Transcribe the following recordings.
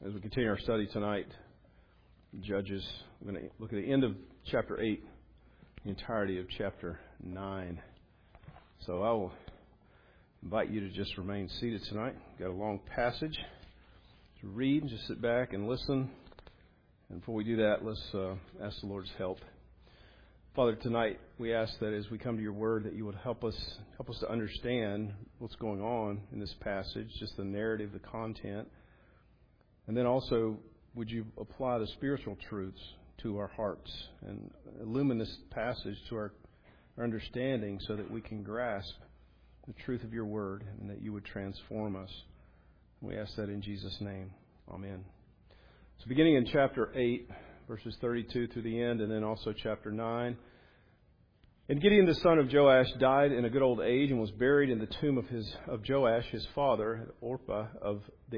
As we continue our study tonight, Judges, we're going to look at the end of chapter 8, the entirety of chapter 9. So I will invite you to just remain seated tonight. We've got a long passage to read. Just sit back and listen. And before we do that, let's ask the Lord's help. Father, tonight we ask that as we come to your word that you would help us to understand what's going on in this passage, just the narrative, the content. And then also, would you apply the spiritual truths to our hearts and illumine this passage to our understanding so that we can grasp the truth of your word and that you would transform us. We ask that in Jesus' name. Amen. So beginning in chapter 8, verses 32 through the end, and then also chapter 9. And Gideon the son of Joash died in a good old age and was buried in the tomb of Joash his father, at Orpah of the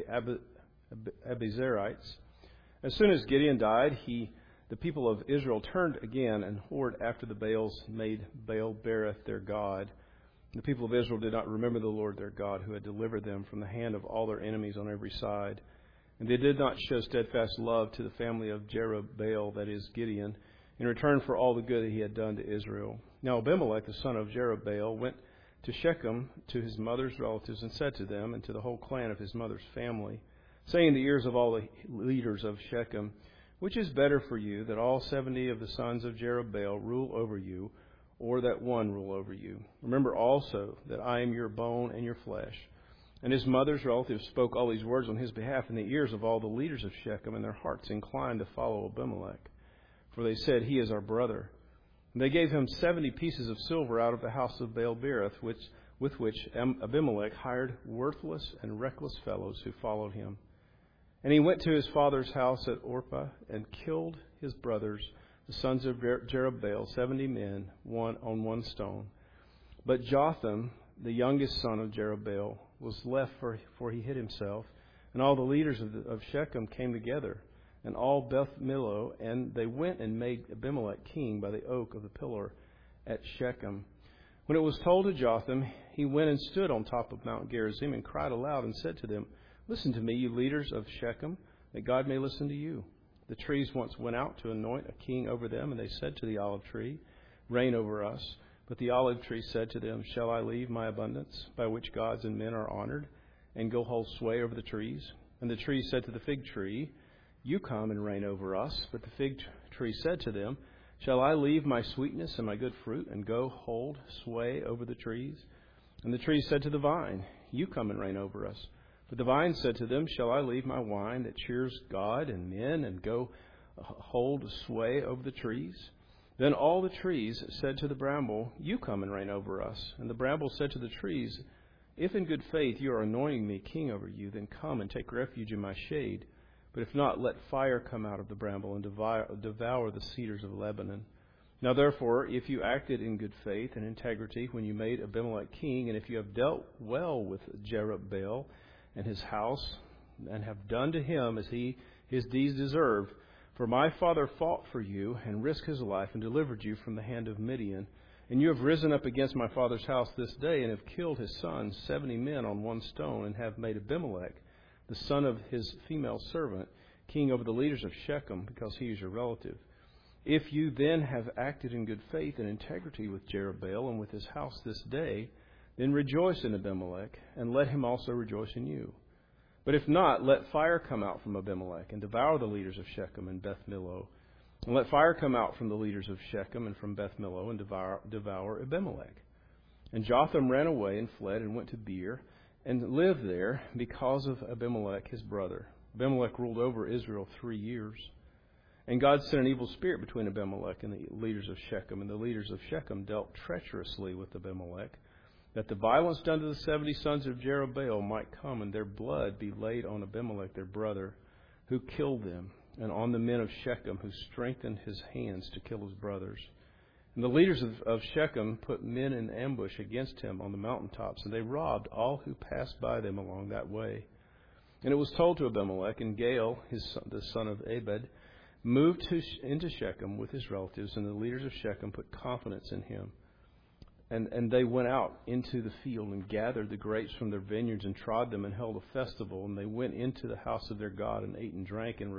Abiezrites. As soon as Gideon died, the people of Israel turned again and whored after the Baals, made Baal-berith their god. The people of Israel did not remember the Lord their God, who had delivered them from the hand of all their enemies on every side. And they did not show steadfast love to the family of Jerubbaal, that is Gideon, in return for all the good that he had done to Israel. Now Abimelech, the son of Jerubbaal, went to Shechem to his mother's relatives and said to them and to the whole clan of his mother's family, saying in the ears of all the leaders of Shechem, which is better for you, that all 70 of the sons of Jerubbaal rule over you, or that one rule over you? Remember also that I am your bone and your flesh. And his mother's relatives spoke all these words on his behalf in the ears of all the leaders of Shechem, and their hearts inclined to follow Abimelech. For they said, he is our brother. And they gave him 70 pieces of silver out of the house of Baal-berith, with which Abimelech hired worthless and reckless fellows who followed him. And he went to his father's house at Orpah and killed his brothers, the sons of Jerubbaal, 70 men, one on one stone. But Jotham, the youngest son of Jerubbaal, was left, for he hid himself. And all the leaders of Shechem came together, and all Beth Millo, and they went and made Abimelech king by the oak of the pillar at Shechem. When it was told to Jotham, he went and stood on top of Mount Gerizim and cried aloud and said to them, listen to me, you leaders of Shechem, that God may listen to you. The trees once went out to anoint a king over them, and they said to the olive tree, reign over us. But the olive tree said to them, shall I leave my abundance, by which gods and men are honored, and go hold sway over the trees? And the tree said to the fig tree, you come and reign over us. But the fig tree said to them, shall I leave my sweetness and my good fruit, and go hold sway over the trees? And the tree said to the vine, you come and reign over us. But the vine said to them, shall I leave my wine that cheers God and men, and go hold sway over the trees? Then all the trees said to the bramble, you come and reign over us. And the bramble said to the trees, if in good faith you are anointing me king over you, then come and take refuge in my shade. But if not, let fire come out of the bramble and devour the cedars of Lebanon. Now therefore, if you acted in good faith and integrity when you made Abimelech king, and if you have dealt well with Jerubbaal and his house, and have done to him as his deeds deserve, for my father fought for you and risked his life and delivered you from the hand of Midian. And you have risen up against my father's house this day and have killed his sons, 70 men on one stone, and have made Abimelech, the son of his female servant, king over the leaders of Shechem, because he is your relative. If you then have acted in good faith and integrity with Jerubbaal and with his house this day, then rejoice in Abimelech, and let him also rejoice in you. But if not, let fire come out from Abimelech, and devour the leaders of Shechem and Beth Millo. And let fire come out from the leaders of Shechem and from Beth Millo, and devour Abimelech. And Jotham ran away and fled and went to Beer, and lived there because of Abimelech his brother. Abimelech ruled over Israel 3 years. And God sent an evil spirit between Abimelech and the leaders of Shechem, and the leaders of Shechem dealt treacherously with Abimelech, that the violence done to the 70 sons of Jerubbaal might come, and their blood be laid on Abimelech their brother, who killed them, and on the men of Shechem, who strengthened his hands to kill his brothers. And the leaders of Shechem put men in ambush against him on the mountaintops, and they robbed all who passed by them along that way. And it was told to Abimelech, and Gaal, the son of Abed, moved into Shechem with his relatives, and the leaders of Shechem put confidence in him. And they went out into the field and gathered the grapes from their vineyards and trod them and held a festival. And they went into the house of their God and ate and drank and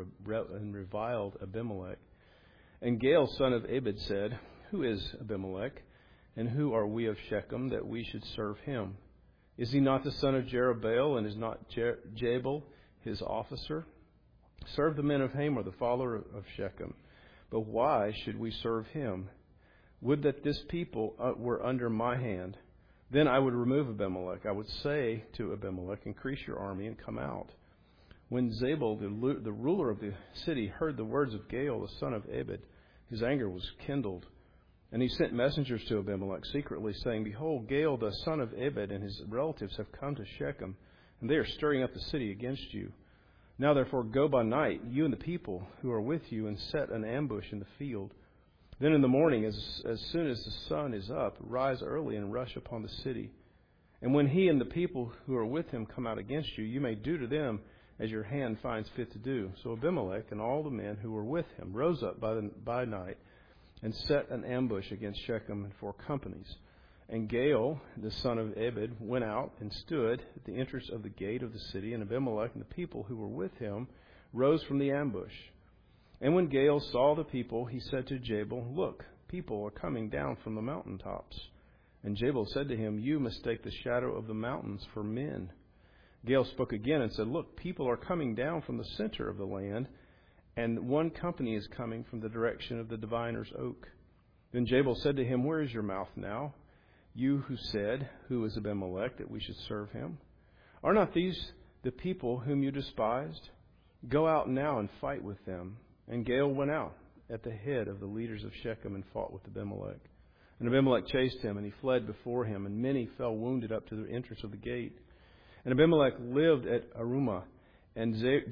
reviled Abimelech. And Gaal, son of Ebed, said, Who is Abimelech? And who are we of Shechem that we should serve him? Is he not the son of Jerubbaal, and is not Jabal his officer? Serve the men of Hamor, the father of Shechem. But why should we serve him? Would that this people were under my hand. Then I would remove Abimelech. I would say to Abimelech, Increase your army and come out. When Zabal, the ruler of the city, heard the words of Gaal, the son of Ebed, his anger was kindled. And he sent messengers to Abimelech secretly, saying, Behold, Gaal, the son of Ebed, and his relatives have come to Shechem, and they are stirring up the city against you. Now therefore go by night, you and the people who are with you, and set an ambush in the field. Then in the morning, as soon as the sun is up, rise early and rush upon the city. And when he and the people who are with him come out against you, you may do to them as your hand finds fit to do. So Abimelech and all the men who were with him rose up by night and set an ambush against Shechem in 4 companies. And Gaal, the son of Ebed, went out and stood at the entrance of the gate of the city, and Abimelech and the people who were with him rose from the ambush. And when Gaal saw the people, he said to Jabal, Look, people are coming down from the mountaintops. And Jabal said to him, You mistake the shadow of the mountains for men. Gaal spoke again and said, Look, people are coming down from the center of the land, and 1 company is coming from the direction of the diviner's oak. Then Jabal said to him, Where is your mouth now? You who said, Who is Abimelech, that we should serve him? Are not these the people whom you despised? Go out now and fight with them. And Gaal went out at the head of the leaders of Shechem and fought with Abimelech. And Abimelech chased him, and he fled before him, and many fell wounded up to the entrance of the gate. And Abimelech lived at Arumah, and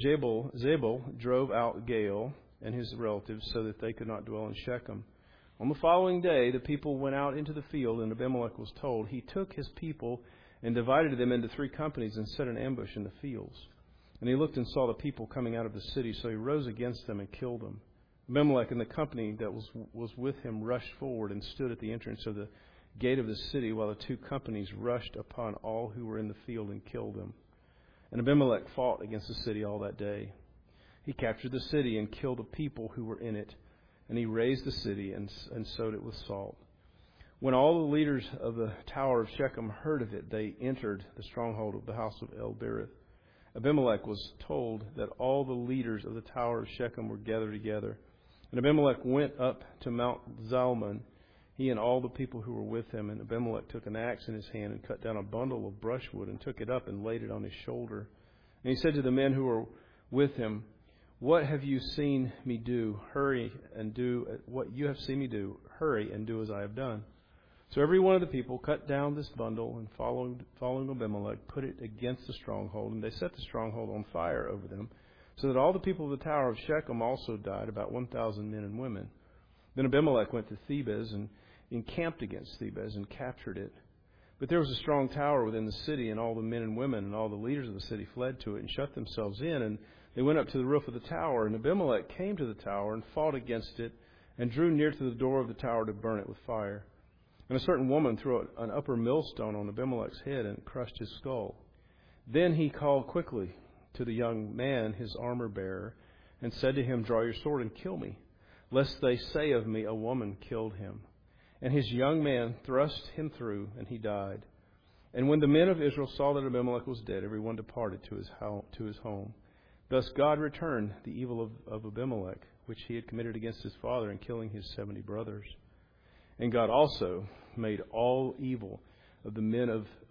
Zabal drove out Gaal and his relatives so that they could not dwell in Shechem. On the following day, the people went out into the field, and Abimelech was told. He took his people and divided them into 3 companies and set an ambush in the fields. And he looked and saw the people coming out of the city, so he rose against them and killed them. Abimelech and the company that was with him rushed forward and stood at the entrance of the gate of the city, while the 2 companies rushed upon all who were in the field and killed them. And Abimelech fought against the city all that day. He captured the city and killed the people who were in it. And he razed the city and sowed it with salt. When all the leaders of the tower of Shechem heard of it, they entered the stronghold of the house of El-Berith. Abimelech was told that all the leaders of the tower of Shechem were gathered together. And Abimelech went up to Mount Zalmon, he and all the people who were with him. And Abimelech took an axe in his hand and cut down a bundle of brushwood and took it up and laid it on his shoulder. And he said to the men who were with him, What have you seen me do? Hurry and do what you have seen me do. Hurry and do as I have done. So every one of the people cut down this bundle and following Abimelech, put it against the stronghold, and they set the stronghold on fire over them, so that all the people of the tower of Shechem also died, about 1,000 men and women. Then Abimelech went to Thebez and encamped against Thebez and captured it. But there was a strong tower within the city, and all the men and women and all the leaders of the city fled to it and shut themselves in, and they went up to the roof of the tower. And Abimelech came to the tower and fought against it and drew near to the door of the tower to burn it with fire. And a certain woman threw an upper millstone on Abimelech's head and crushed his skull. Then he called quickly to the young man, his armor-bearer, and said to him, Draw your sword and kill me, lest they say of me, A woman killed him. And his young man thrust him through, and he died. And when the men of Israel saw that Abimelech was dead, everyone departed to his home. Thus God returned the evil of Abimelech, which he had committed against his father in killing his 70 brothers. And God also made all evil of men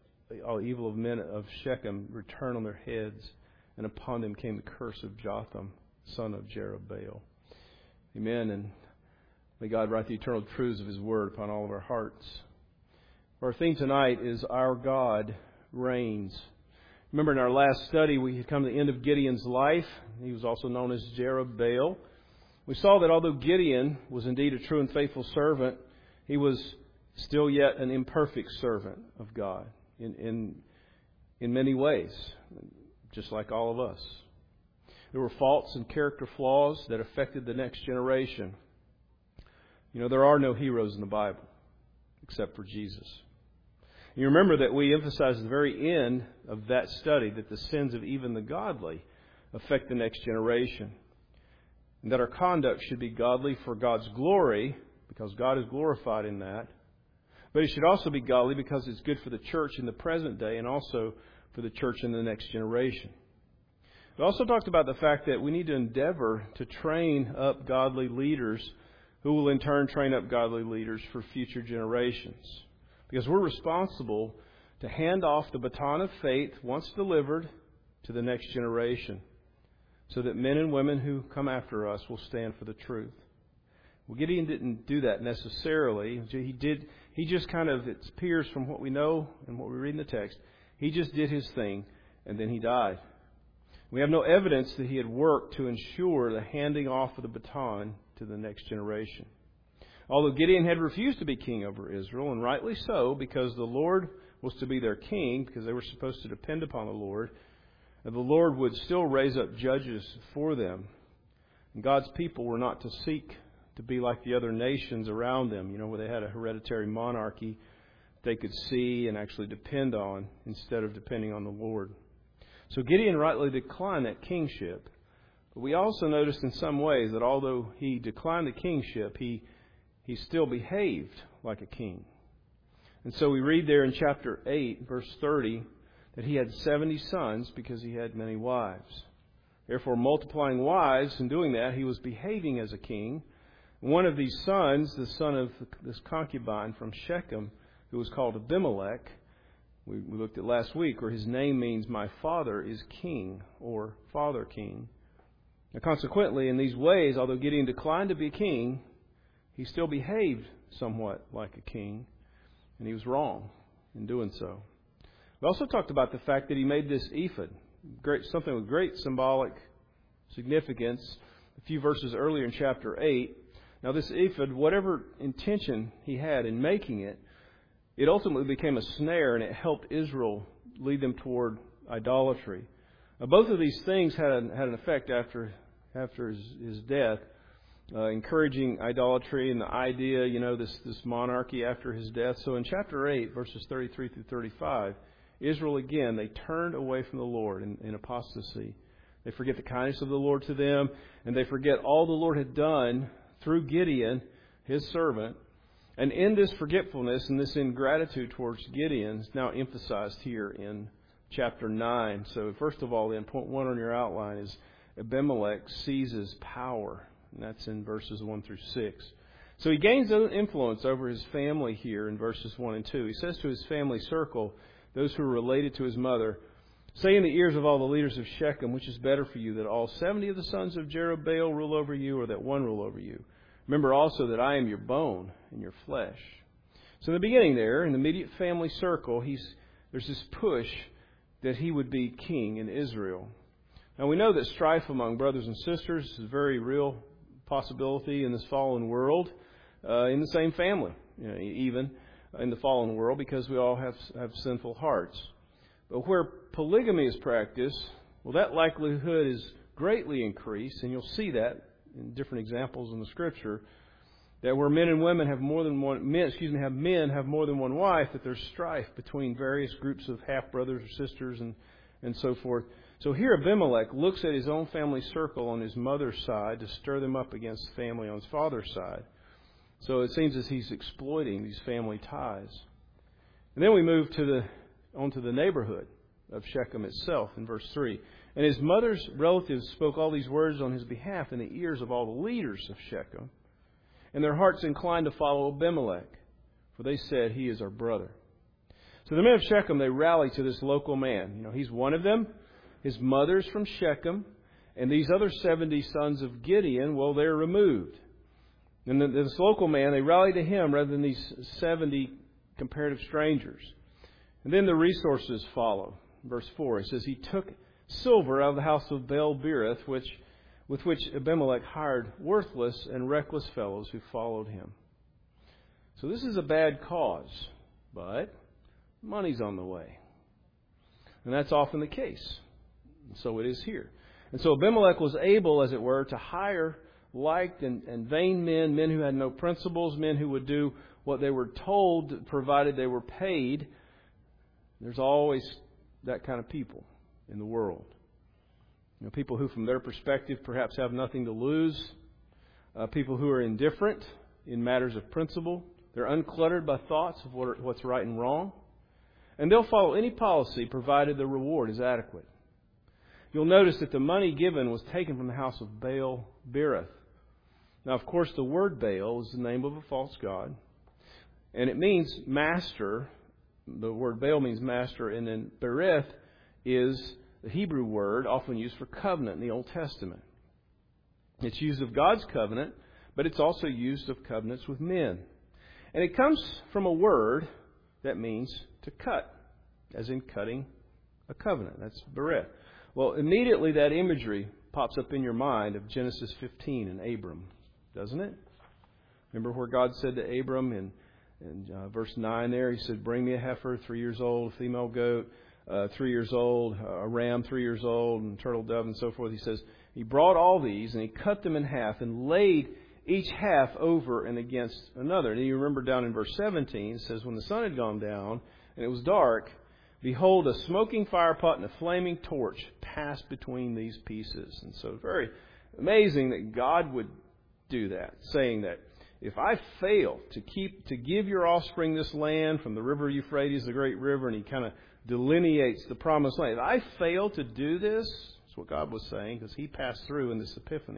of Shechem return on their heads, and upon them came the curse of Jotham, son of Jerubbaal. Amen. And may God write the eternal truths of his word upon all of our hearts. Our theme tonight is Our God Reigns. Remember, in our last study, we had come to the end of Gideon's life. He was also known as Jerubbaal. We saw that although Gideon was indeed a true and faithful servant, he was still yet an imperfect servant of God in many ways, just like all of us. There were faults and character flaws that affected the next generation. You know, there are no heroes in the Bible. except for Jesus. You remember that we emphasized at the very end of that study that the sins of even the godly affect the next generation, and that our conduct should be godly for God's glory, because God is glorified in that, but it should also be godly because it's good for the church in the present day and also for the church in the next generation. We also talked about the fact that we need to endeavor to train up godly leaders who will in turn train up godly leaders for future generations. Because we're responsible to hand off the baton of faith once delivered to the next generation, so that men and women who come after us will stand for the truth. Well, Gideon didn't do that necessarily. He just kind of, it appears from what we know and what we read in the text, he just did his thing and then he died. We have no evidence that he had worked to ensure the handing off of the baton to the next generation. Although Gideon had refused to be king over Israel, and rightly so, because the Lord was to be their king, because they were supposed to depend upon the Lord would still raise up judges for them. And God's people were not to seek to be like the other nations around them, where they had a hereditary monarchy they could see and actually depend on instead of depending on the Lord. So Gideon rightly declined that kingship. But we also noticed in some ways that although he declined the kingship, he still behaved like a king. And so we read there in chapter 8, verse 30, that he had 70 sons because he had many wives. Therefore, multiplying wives and doing that, he was behaving as a king. One of these sons, the son of this concubine from Shechem, who was called Abimelech, we looked at last week, where his name means my father is king, or father king. Now, consequently, in these ways, although Gideon declined to be king, he still behaved somewhat like a king, and he was wrong in doing so. We also talked about the fact that he made this ephod, something with great symbolic significance, a few verses earlier in chapter 8. Now, this ephod, whatever intention he had in making it, it ultimately became a snare, and it helped Israel lead them toward idolatry. Now, both of these things had an effect after his death, encouraging idolatry and the idea, this monarchy after his death. So in chapter 8, verses 33 through 35, Israel again, they turned away from the Lord in apostasy. They forget the kindness of the Lord to them, and they forget all the Lord had done through Gideon, his servant. And in this forgetfulness and this ingratitude towards Gideon is now emphasized here in chapter 9. So first of all, then, point 1 on your outline is Abimelech seizes power. And that's in verses 1 through 6. So he gains influence over his family here in verses 1 and 2. He says to his family circle, those who are related to his mother, say in the ears of all the leaders of Shechem, which is better for you, that all 70 of the sons of Jerubbaal rule over you, or that one rule over you? Remember also that I am your bone and your flesh. So in the beginning there, in the immediate family circle, there's this push that he would be king in Israel. Now we know that strife among brothers and sisters is a very real possibility in this fallen world, in the same family, even in the fallen world, because we all have sinful hearts. But where polygamy is practiced, well, that likelihood is greatly increased, and you'll see that in different examples in the Scripture, that where men and women have more than one, men have more than one wife, that there's strife between various groups of half brothers or sisters and so forth. So here Abimelech looks at his own family circle on his mother's side to stir them up against the family on his father's side. So it seems as he's exploiting these family ties. And then we move onto the neighborhood of Shechem itself in verse 3. And his mother's relatives spoke all these words on his behalf in the ears of all the leaders of Shechem. And their hearts inclined to follow Abimelech, for they said, he is our brother. So the men of Shechem, they rally to this local man. He's one of them. His mother's from Shechem. And these other 70 sons of Gideon, well, they're removed. And this local man, they rally to him rather than these 70 comparative strangers. And then the resources follow. Verse 4, it says, he took silver out of the house of Baal-berith, with which Abimelech hired worthless and reckless fellows who followed him. So this is a bad cause, but money's on the way. And that's often the case. And so it is here. And so Abimelech was able, as it were, to hire disliked and vain men who had no principles, men who would do what they were told provided they were paid. There's always that kind of people in the world. People who, from their perspective, perhaps have nothing to lose. People who are indifferent in matters of principle. They're uncluttered by thoughts of what's right and wrong. And they'll follow any policy provided the reward is adequate. You'll notice that the money given was taken from the house of Baal Berith. Now, of course, the word Baal is the name of a false god. And it means master. The word Baal means master. And then Berith is the Hebrew word often used for covenant in the Old Testament. It's used of God's covenant, but it's also used of covenants with men. And it comes from a word that means to cut, as in cutting a covenant. That's berith. Well, immediately that imagery pops up in your mind of Genesis 15 and Abram, doesn't it? Remember where God said to Abram in verse 9 there, He said, bring me a heifer, 3 years old, a female goat, 3 years old, a ram 3 years old, and turtle dove and so forth. He says, He brought all these and He cut them in half and laid each half over and against another. And you remember down in verse 17, it says, when the sun had gone down and it was dark, behold, a smoking firepot and a flaming torch passed between these pieces. And so very amazing that God would do that, saying that if I fail to give your offspring this land from the river Euphrates, the great river, and He kind of delineates the promised land. If I fail to do this, that's what God was saying, because He passed through in this epiphany.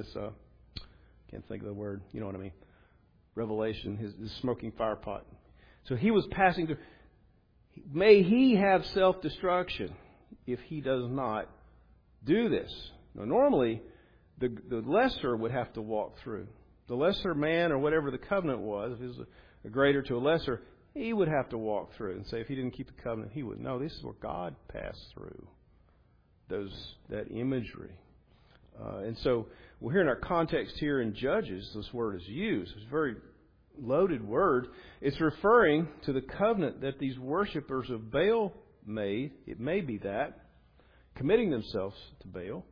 Can't think of the word, you know what I mean. Revelation, his smoking firepot. So He was passing through. May he have self-destruction if he does not do this. Now, normally, the lesser would have to walk through. The lesser man, or whatever the covenant was, if it was a greater to a lesser, he would have to walk through and say if he didn't keep the covenant, he would. No, this is where God passed through that imagery. And so we're here in our context here in Judges, this word is used. It's a very loaded word. It's referring to the covenant that these worshippers of Baal made. It may be that, committing themselves to Baal.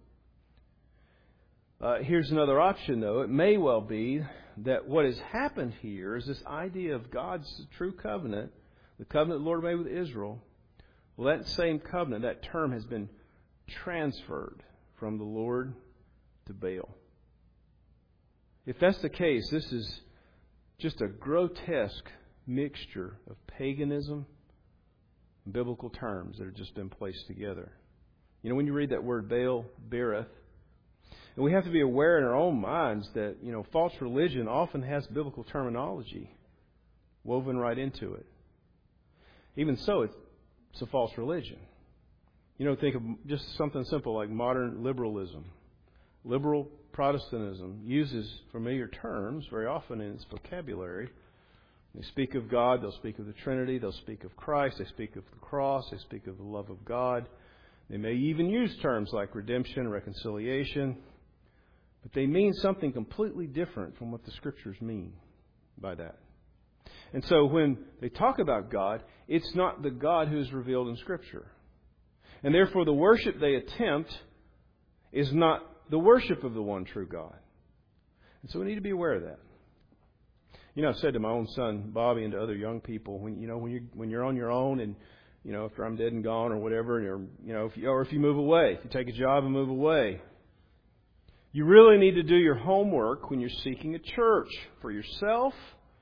Here's another option, though. It may well be that what has happened here is this idea of God's true covenant, the covenant the Lord made with Israel. Well, that same covenant, that term has been transferred from the Lord to Baal. If that's the case, this is just a grotesque mixture of paganism and biblical terms that have just been placed together. When you read that word Baal Berith, and we have to be aware in our own minds that, false religion often has biblical terminology woven right into it. Even so, it's a false religion. Think of just something simple like modern liberalism. Liberal Protestantism uses familiar terms very often in its vocabulary. They speak of God, they'll speak of the Trinity, they'll speak of Christ, they speak of the cross, they speak of the love of God. They may even use terms like redemption, reconciliation, but they mean something completely different from what the Scriptures mean by that. And so when they talk about God, it's not the God who is revealed in Scripture. And therefore the worship they attempt is not the worship of the one true God. And so we need to be aware of that. I've said to my own son Bobby and to other young people, when you're on your own and after I'm dead and gone or whatever, or if you move away, if you take a job and move away, you really need to do your homework when you're seeking a church for yourself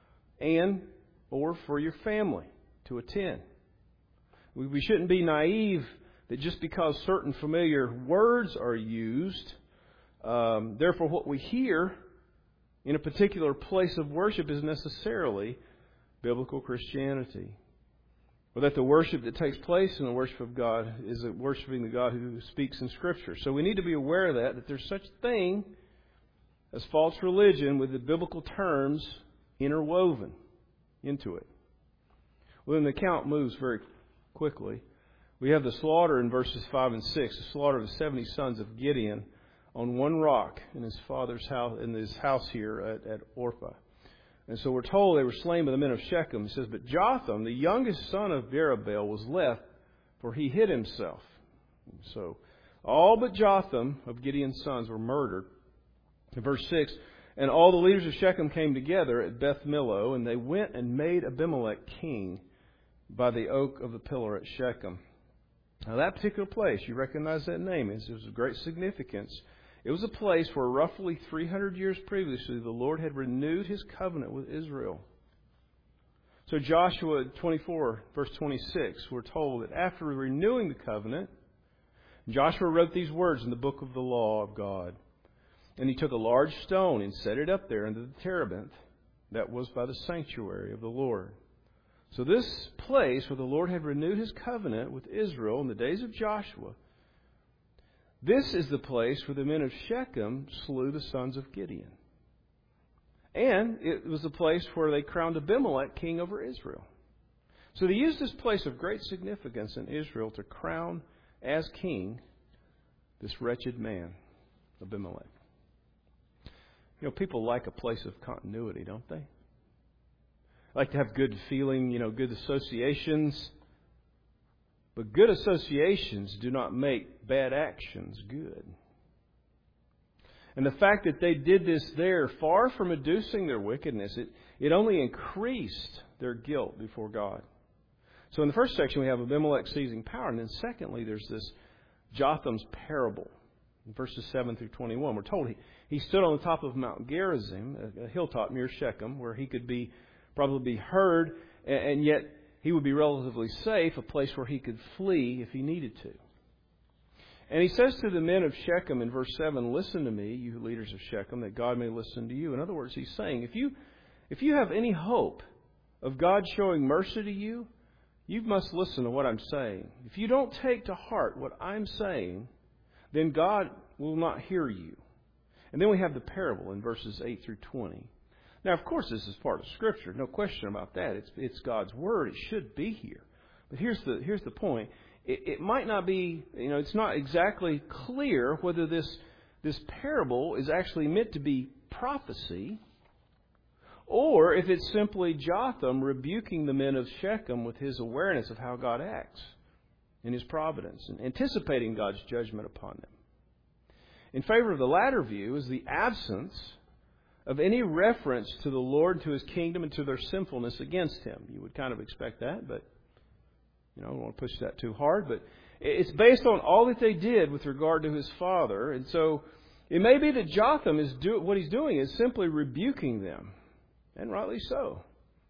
or for your family to attend. We shouldn't be naive that just because certain familiar words are used, therefore what we hear in a particular place of worship is necessarily biblical Christianity. Or that the worship that takes place in the worship of God is worshiping the God who speaks in Scripture. So we need to be aware of that there's such a thing as false religion with the biblical terms interwoven into it. Well, then the account moves very quickly. We have the slaughter in verses 5 and 6, the slaughter of the 70 sons of Gideon on one rock in his father's house, in his house here at Orpah. And so we're told they were slain by the men of Shechem. It says, but Jotham, the youngest son of Jerubbaal, was left, for he hid himself. And so all but Jotham of Gideon's sons were murdered In verse 6, and all the leaders of Shechem came together at Beth Millo, and they went and made Abimelech king by the oak of the pillar at Shechem. Now that particular place, you recognize that name, it was of great significance. It was a place where roughly 300 years previously the Lord had renewed His covenant with Israel. So Joshua 24, verse 26, we're told that after renewing the covenant, Joshua wrote these words in the book of the law of God. And he took a large stone and set it up there under the terebinth that was by the sanctuary of the Lord. So this place where the Lord had renewed His covenant with Israel in the days of Joshua, this is the place where the men of Shechem slew the sons of Gideon. And it was the place where they crowned Abimelech king over Israel. So they used this place of great significance in Israel to crown as king this wretched man, Abimelech. You know, people like a place of continuity, don't they? Like to have good feeling, good associations. But good associations do not make bad actions good. And the fact that they did this there, far from reducing their wickedness, it only increased their guilt before God. So in the first section we have Abimelech seizing power. And then secondly, there's this Jotham's parable. In verses 7 through 21, we're told he stood on the top of Mount Gerizim, a hilltop near Shechem, where he could probably be heard, and yet he would be relatively safe, a place where he could flee if he needed to. And he says to the men of Shechem in verse 7, listen to me, you leaders of Shechem, that God may listen to you. In other words, he's saying, if you have any hope of God showing mercy to you, you must listen to what I'm saying. If you don't take to heart what I'm saying, then God will not hear you. And then we have the parable in verses 8 through 20. Now, of course, this is part of Scripture. No question about that. It's God's Word. It should be here. But here's the point. It might not be, it's not exactly clear whether this parable is actually meant to be prophecy or if it's simply Jotham rebuking the men of Shechem with his awareness of how God acts in His providence and anticipating God's judgment upon them. In favor of the latter view is the absence of any reference to the Lord, to His kingdom, and to their sinfulness against Him. You would kind of expect that, but I don't want to push that too hard. But it's based on all that they did with regard to his father. And so it may be that Jotham what he's doing is simply rebuking them, and rightly so,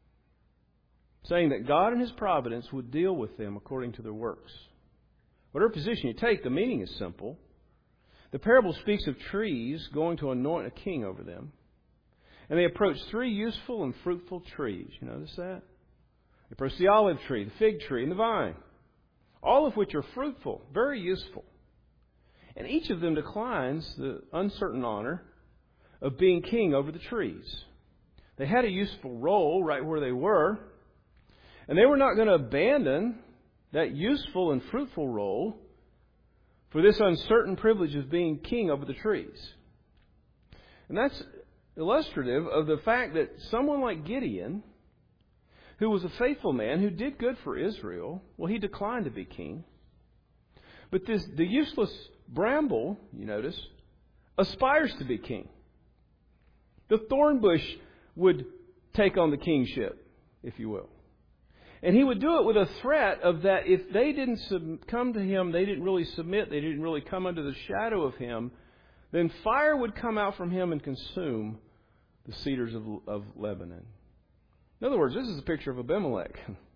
saying that God in His providence would deal with them according to their works. Whatever position you take, the meaning is simple. The parable speaks of trees going to anoint a king over them. And they approach 3 useful and fruitful trees. You notice that? They approach the olive tree, the fig tree, and the vine. All of which are fruitful, very useful. And each of them declines the uncertain honor of being king over the trees. They had a useful role right where they were. And they were not going to abandon that useful and fruitful role for this uncertain privilege of being king over the trees. And that's illustrative of the fact that someone like Gideon, who was a faithful man, who did good for Israel, well, he declined to be king. But the useless bramble, you notice, aspires to be king. The thorn bush would take on the kingship, if you will. And he would do it with a threat of that if they didn't come to him, they didn't really submit, they didn't really come under the shadow of him, then fire would come out from him and consume the cedars of Lebanon. In other words, this is a picture of Abimelech.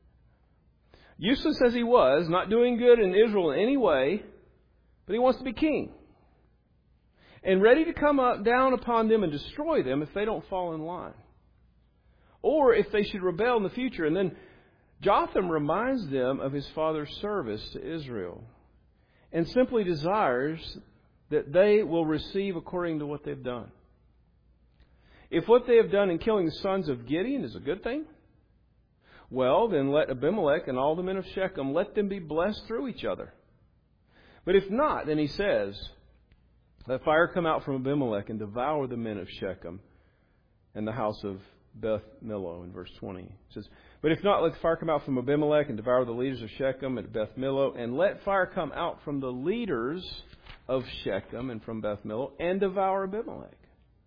Useless as he was, not doing good in Israel in any way, but he wants to be king. And ready to come down upon them and destroy them if they don't fall in line. Or if they should rebel in the future. And then Jotham reminds them of his father's service to Israel and simply desires that they will receive according to what they've done. If what they have done in killing the sons of Gideon is a good thing, well, then let Abimelech and all the men of Shechem, let them be blessed through each other. But if not, then he says, let fire come out from Abimelech and devour the men of Shechem and the house of Beth Millo in verse 20. It says, but if not, let the fire come out from Abimelech and devour the leaders of Shechem and Beth Millo, and let fire come out from the leaders of Shechem and from Beth Millo and devour Abimelech.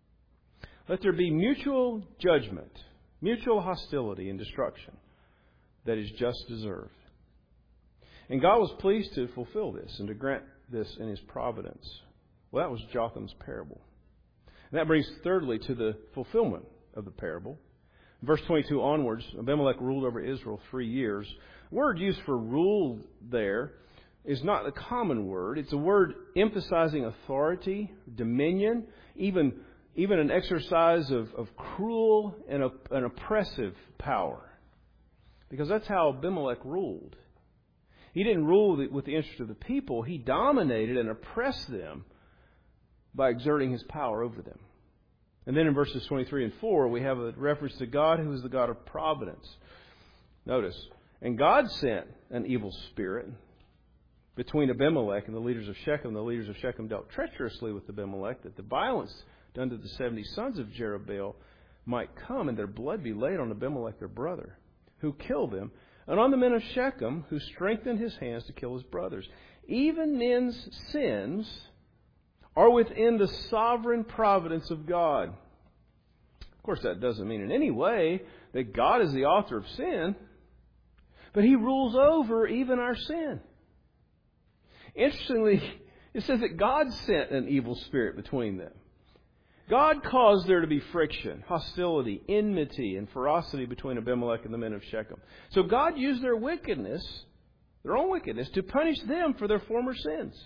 let there be mutual judgment, mutual hostility and destruction that is just deserved. And God was pleased to fulfill this and to grant this in His providence. Well, that was Jotham's parable. And that brings thirdly to the fulfillment of the parable. Verse 22 onwards, Abimelech ruled over Israel 3 years. The word used for ruled there is not a common word. It's a word emphasizing authority, dominion, even an exercise of cruel and oppressive power. Because that's how Abimelech ruled. He didn't rule with the interest of the people. He dominated and oppressed them by exerting his power over them. And then in verses 23 and 4, we have a reference to God who is the God of providence. Notice, and God sent an evil spirit between Abimelech and the leaders of Shechem. The leaders of Shechem dealt treacherously with Abimelech, that the violence done to the 70 sons of Jerubbaal might come, and their blood be laid on Abimelech their brother, who killed them, and on the men of Shechem, who strengthened his hands to kill his brothers. Even men's sins are within the sovereign providence of God. Of course, that doesn't mean in any way that God is the author of sin, but He rules over even our sin. Interestingly, it says that God sent an evil spirit between them. God caused there to be friction, hostility, enmity, and ferocity between Abimelech and the men of Shechem. So God used their wickedness, their own wickedness, to punish them for their former sins.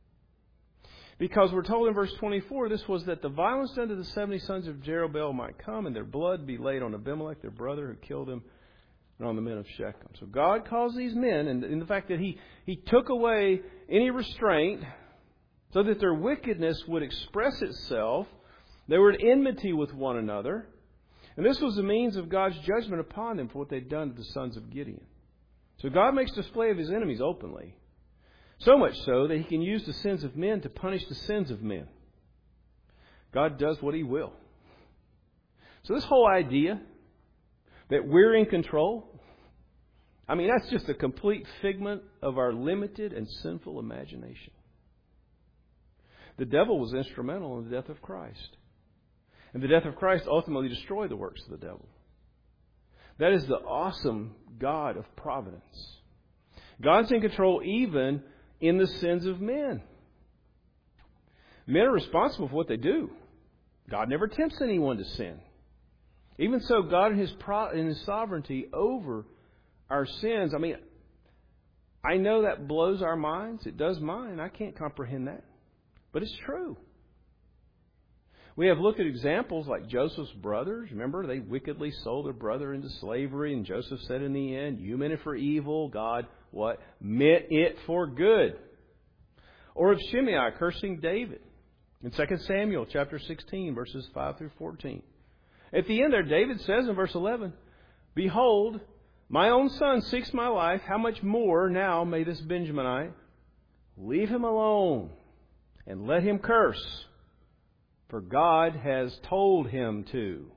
Because we're told in verse 24, this was that the violence done to the 70 sons of Jerubbaal might come, and their blood be laid on Abimelech, their brother, who killed him, and on the men of Shechem. So God caused these men, and in the fact that He took away any restraint so that their wickedness would express itself. They were at enmity with one another. And this was the means of God's judgment upon them for what they'd done to the sons of Gideon. So God makes display of His enemies openly. So much so that He can use the sins of men to punish the sins of men. God does what He will. So this whole idea that we're in control, that's just a complete figment of our limited and sinful imagination. The devil was instrumental in the death of Christ. And the death of Christ ultimately destroyed the works of the devil. That is the awesome God of providence. God's in control even in the sins of men. Men are responsible for what they do. God never tempts anyone to sin. Even so, God in His sovereignty over our sins, I know that blows our minds. It does mine. I can't comprehend that. But it's true. We have looked at examples like Joseph's brothers. Remember, they wickedly sold their brother into slavery, and Joseph said in the end, "You meant it for evil, God," what? "Meant it for good." Or of Shimei cursing David in 2 Samuel chapter 16, verses 5 through 14. At the end there, David says in verse 11, "Behold, my own son seeks my life. How much more now may this Benjaminite? Leave him alone and let him curse, for God has told him to."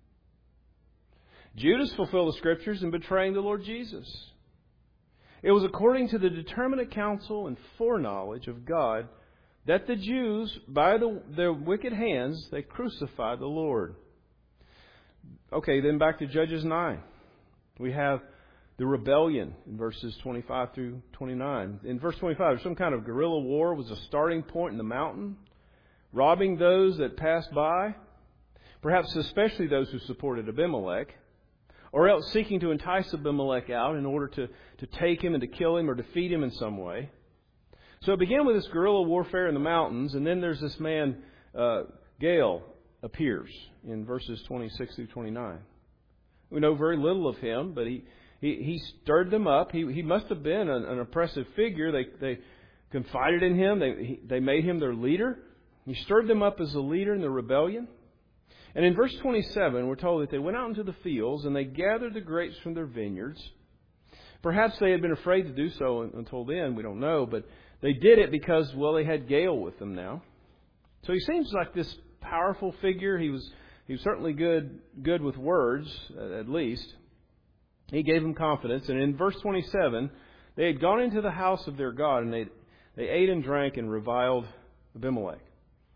Judas fulfilled the Scriptures in betraying the Lord Jesus. It was according to the determinate counsel and foreknowledge of God that the Jews, by their wicked hands, they crucified the Lord. Okay, then back to Judges 9. We have the rebellion in verses 25 through 29. In verse 25, some kind of guerrilla war was a starting point in the mountain, robbing those that passed by, perhaps especially those who supported Abimelech, or else seeking to entice Abimelech out in order to take him and to kill him or defeat him in some way. So it began with this guerrilla warfare in the mountains, and then there's this man, Gael, appears in verses 26 through 29. We know very little of him, but he stirred them up. He must have been an oppressive figure. They confided in him. They made him their leader. He stirred them up as a leader in the rebellion. And in verse 27, we're told that they went out into the fields and they gathered the grapes from their vineyards. Perhaps they had been afraid to do so until then. We don't know. But they did it because, they had Gael with them now. So he seems like this powerful figure. He was certainly good with words, at least. He gave them confidence. And in verse 27, they had gone into the house of their God, and they ate and drank and reviled Abimelech.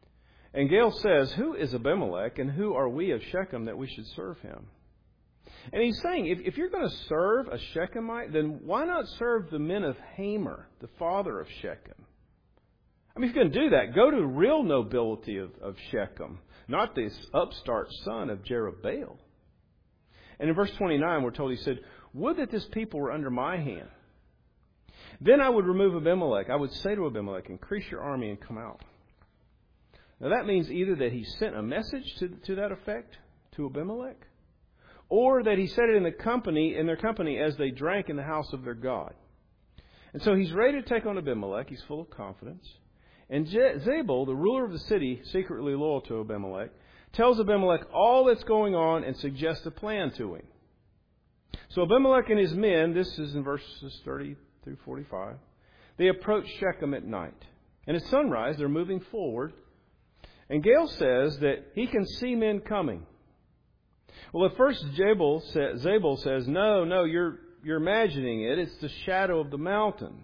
And Gael says, who is Abimelech and who are we of Shechem that we should serve him? And he's saying, if you're going to serve a Shechemite, then why not serve the men of Hamor, the father of Shechem? I mean, if you're going to do that, go to the real nobility of Shechem, not this upstart son of Jerubbaal. And in verse 29, we're told, he said, would that this people were under my hand. Then I would remove Abimelech. I would say to Abimelech, increase your army and come out. Now that means either that he sent a message to that effect to Abimelech, or that he said it in their company as they drank in the house of their God. And so he's ready to take on Abimelech. He's full of confidence. And Zebul, the ruler of the city, secretly loyal to Abimelech, tells Abimelech all that's going on and suggests a plan to him. So Abimelech and his men, this is in verses 30 through 45, they approach Shechem at night. And at sunrise, they're moving forward. And Gael says that he can see men coming. Well, at first, Zebul says, no, you're imagining it. It's the shadow of the mountains.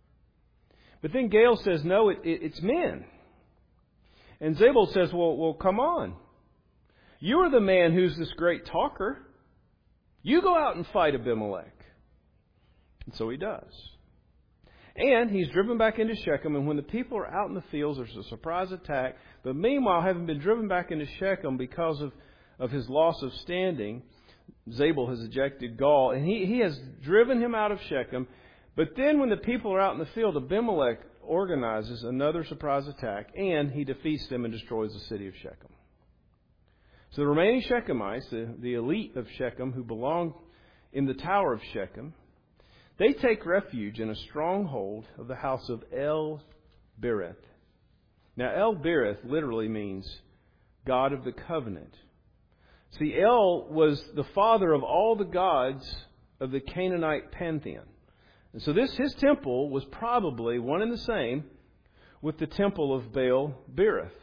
But then Gael says, no, it's men. And Zebul says, well, come on. You're the man who's this great talker. You go out and fight Abimelech. And so he does. And he's driven back into Shechem, and when the people are out in the fields, there's a surprise attack. But meanwhile, having been driven back into Shechem because of his loss of standing, Zebul has ejected Gaal, and he has driven him out of Shechem. But then when the people are out in the field, Abimelech organizes another surprise attack, and he defeats them and destroys the city of Shechem. So the remaining Shechemites, the elite of Shechem who belong in the tower of Shechem, they take refuge in a stronghold of the house of El-Berith. Now, El-Berith literally means God of the covenant. See, El was the father of all the gods of the Canaanite pantheon. And so his temple was probably one and the same with the temple of Baal-Berith.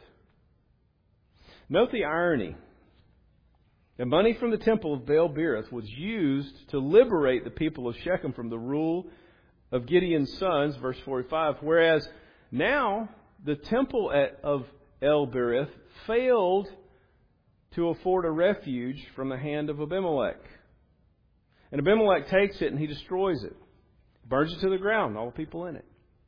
Note the irony. The money from the temple of Baal-Berith was used to liberate the people of Shechem from the rule of Gideon's sons, verse 45, whereas now the temple of El-Berith failed to afford a refuge from the hand of Abimelech. And Abimelech takes it and he destroys it. Burns it to the ground, all the people in it.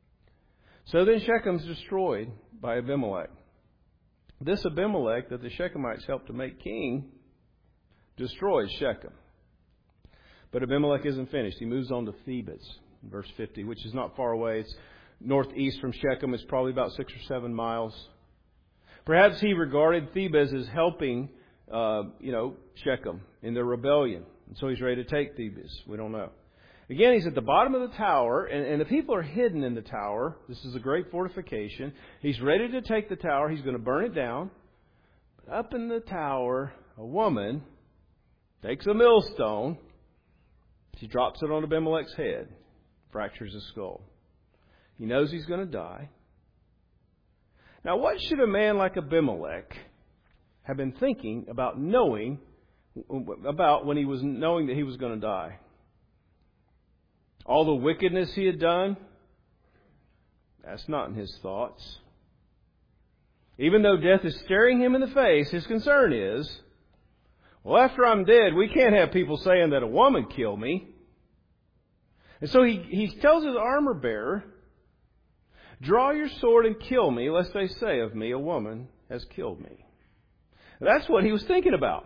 So then Shechem's destroyed by Abimelech. This Abimelech that the Shechemites helped to make king destroys Shechem. But Abimelech isn't finished. He moves on to Thebez, verse 50, which is not far away. It's northeast from Shechem. It's probably about 6 or 7 miles. Perhaps he regarded Thebez as helping, Shechem in their rebellion. And so he's ready to take Thebez. We don't know. Again, he's at the bottom of the tower, and the people are hidden in the tower. This is a great fortification. He's ready to take the tower. He's going to burn it down. But up in the tower, a woman takes a millstone. She drops it on Abimelech's head, fractures his skull. He knows he's going to die. Now, what should a man like Abimelech have been thinking about when he was knowing that he was going to die? All the wickedness he had done? That's not in his thoughts. Even though death is staring him in the face, his concern is, well, after I'm dead, we can't have people saying that a woman killed me. And so he tells his armor bearer, draw your sword and kill me, lest they say of me, a woman has killed me. That's what he was thinking about.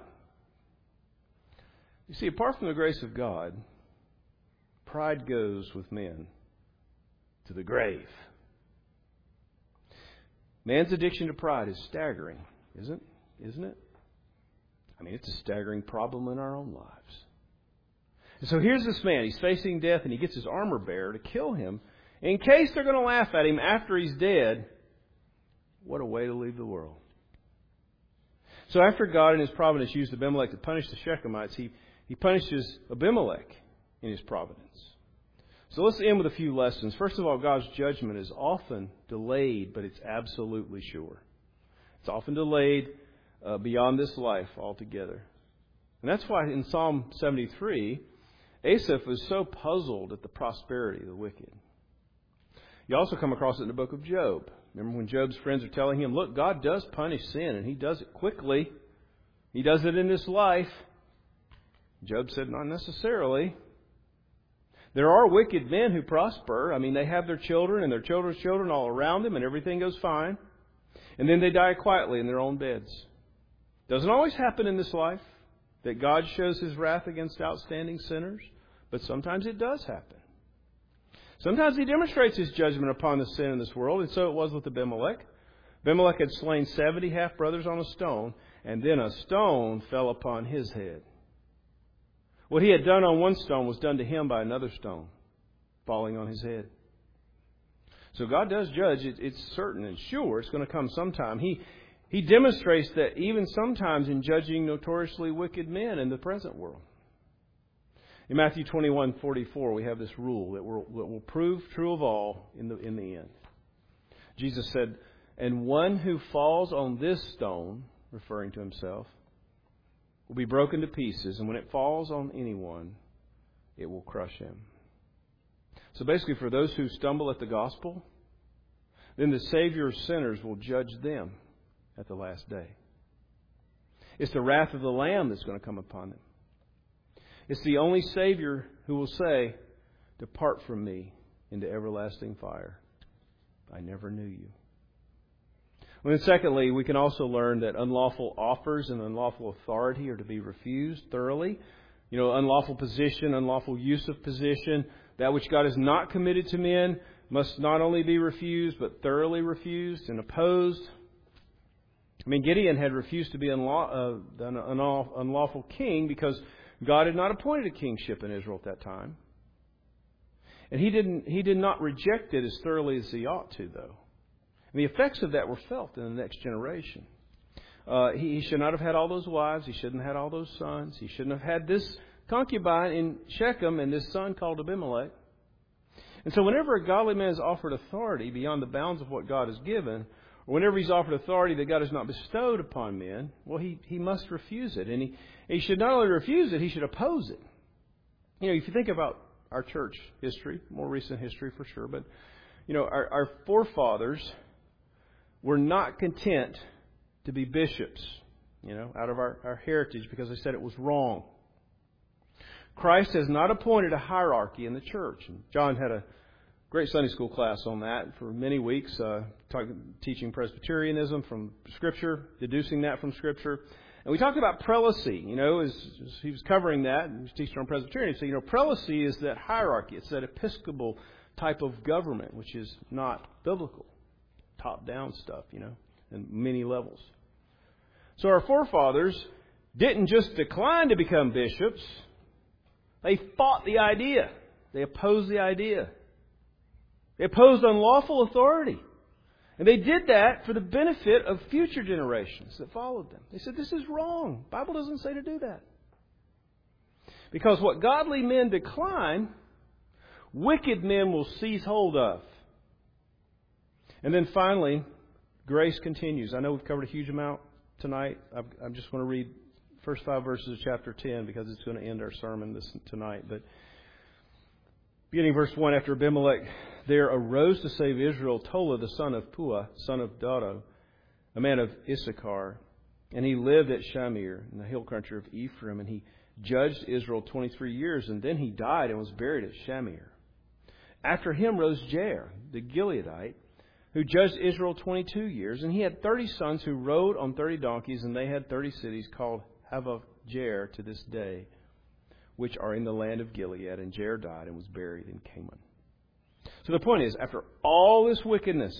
You see, apart from the grace of God, pride goes with men to the grave. Man's addiction to pride is staggering, isn't it? I mean, it's a staggering problem in our own lives. And so here's this man. He's facing death, and he gets his armor bearer to kill him. In case they're going to laugh at him after he's dead, what a way to leave the world. So after God in His providence used Abimelech to punish the Shechemites, He punishes Abimelech in His providence. So let's end with a few lessons. First of all, God's judgment is often delayed, but it's absolutely sure. It's often delayed beyond this life altogether. And that's why in Psalm 73, Asaph was so puzzled at the prosperity of the wicked. You also come across it in the book of Job. Remember when Job's friends are telling him, look, God does punish sin, and He does it quickly. He does it in this life. Job said, not necessarily. There are wicked men who prosper. I mean, they have their children and their children's children all around them, and everything goes fine. And then they die quietly in their own beds. Doesn't always happen in this life that God shows His wrath against outstanding sinners, but sometimes it does happen. Sometimes He demonstrates His judgment upon the sin in this world, and so it was with Abimelech. Abimelech had slain 70 half-brothers on a stone, and then a stone fell upon his head. What he had done on one stone was done to him by another stone, falling on his head. So God does judge. It's certain and sure it's going to come sometime. He demonstrates that even sometimes in judging notoriously wicked men in the present world. In Matthew 21:44, we have this rule that will prove true of all in the end. Jesus said, "And one who falls on this stone," referring to Himself, "will be broken to pieces, and when it falls on anyone, it will crush him." So basically, for those who stumble at the gospel, then the Savior of sinners will judge them at the last day. It's the wrath of the Lamb that's going to come upon them. It's the only Savior who will say, "Depart from me into everlasting fire. I never knew you." And then secondly, we can also learn that unlawful offers and unlawful authority are to be refused thoroughly. You know, unlawful position, unlawful use of position, that which God has not committed to men must not only be refused, but thoroughly refused and opposed. I mean, Gideon had refused to be an unlawful king because God had not appointed a kingship in Israel at that time. And he did not reject it as thoroughly as he ought to, though. And the effects of that were felt in the next generation. He should not have had all those wives. He shouldn't have had all those sons. He shouldn't have had this concubine in Shechem and this son called Abimelech. And so whenever a godly man is offered authority beyond the bounds of what God has given, or whenever he's offered authority that God has not bestowed upon men, well, he must refuse it. And he should not only refuse it, he should oppose it. You know, if you think about our church history, more recent history for sure, but, you know, our forefathers were not content to be bishops, you know, out of our heritage because they said it was wrong. Christ has not appointed a hierarchy in the church. And John had a great Sunday school class on that for many weeks, teaching Presbyterianism from Scripture, deducing that from Scripture. And we talked about prelacy, you know, as he was covering that, and he was teaching on Presbyterianism. So, you know, prelacy is that hierarchy. It's that episcopal type of government, which is not biblical. Top-down stuff, you know, in many levels. So our forefathers didn't just decline to become bishops. They fought the idea. They opposed the idea. They opposed unlawful authority. And they did that for the benefit of future generations that followed them. They said, this is wrong. The Bible doesn't say to do that. Because what godly men decline, wicked men will seize hold of. And then finally, grace continues. I know we've covered a huge amount tonight. I'm just going to read the first 5 verses of chapter 10 because it's going to end our sermon tonight. But beginning verse 1, after Abimelech there arose to save Israel Tola, the son of Puah, son of Dodo, a man of Issachar. And he lived at Shamir in the hill country of Ephraim. And he judged Israel 23 years. And then he died and was buried at Shamir. After him rose Jair, the Gileadite, who judged Israel 22 years, and he had 30 sons who rode on 30 donkeys, and they had 30 cities called Havoth Jair to this day, which are in the land of Gilead. And Jair died and was buried in Canaan. So the point is, after all this wickedness,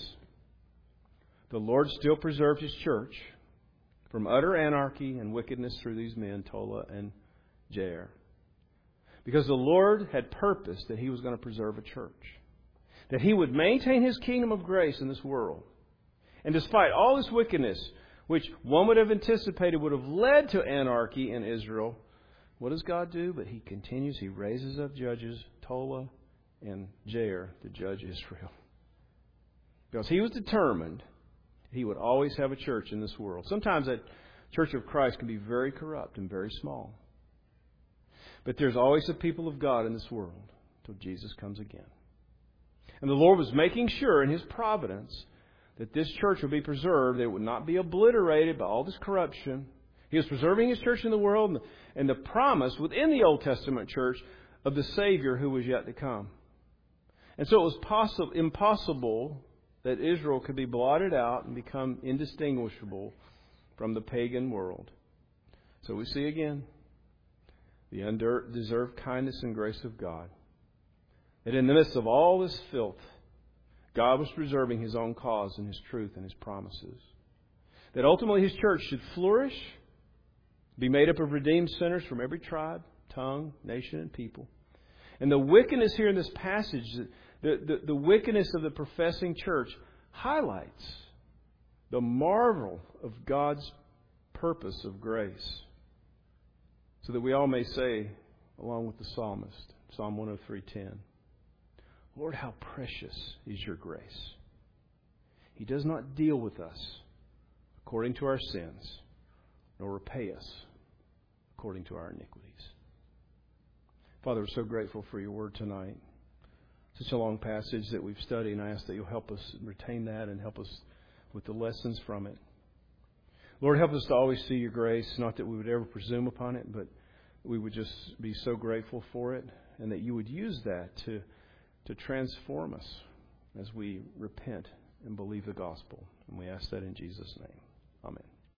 the Lord still preserved His church from utter anarchy and wickedness through these men, Tola and Jair. Because the Lord had purposed that He was going to preserve a church. That He would maintain His kingdom of grace in this world. And despite all this wickedness, which one would have anticipated would have led to anarchy in Israel, what does God do? But He continues. He raises up judges, Tola and Jair, to judge Israel. Because He was determined He would always have a church in this world. Sometimes that church of Christ can be very corrupt and very small. But there's always a people of God in this world until Jesus comes again. And the Lord was making sure in His providence that this church would be preserved, that it would not be obliterated by all this corruption. He was preserving His church in the world and the promise within the Old Testament church of the Savior who was yet to come. And so it was impossible that Israel could be blotted out and become indistinguishable from the pagan world. So we see again the undeserved kindness and grace of God. That in the midst of all this filth, God was preserving His own cause and His truth and His promises. That ultimately His church should flourish, be made up of redeemed sinners from every tribe, tongue, nation, and people. And the wickedness here in this passage, the wickedness of the professing church highlights the marvel of God's purpose of grace. So that we all may say, along with the psalmist, Psalm 103:10, Lord, how precious is your grace. He does not deal with us according to our sins, nor repay us according to our iniquities. Father, we're so grateful for your word tonight. Such a long passage that we've studied, and I ask that you'll help us retain that and help us with the lessons from it. Lord, help us to always see your grace, not that we would ever presume upon it, but we would just be so grateful for it, and that you would use that to transform us as we repent and believe the gospel. And we ask that in Jesus' name. Amen.